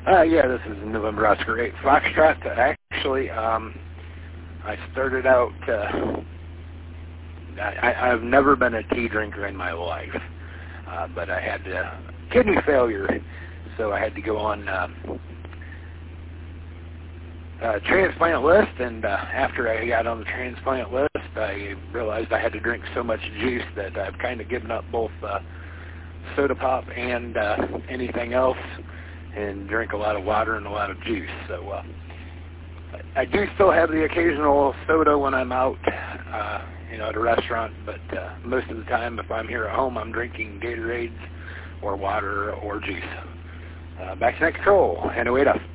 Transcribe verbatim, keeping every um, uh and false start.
Uh, yeah, this is November Oscar eight Foxtrot. Actually, um, I started out, uh, I, I've never been a tea drinker in my life, uh, but I had uh, kidney failure, so I had to go on uh, uh, transplant list, and uh, after I got on the transplant list, I realized I had to drink so much juice that I've kind of given up both uh, soda pop and uh, anything else, and drink a lot of water and a lot of juice. So uh, I do still have the occasional soda when I'm out, uh, you know, at a restaurant, but uh, most of the time, if I'm here at home, I'm drinking Gatorades or water or juice. Uh, back to Net Control, and wait up.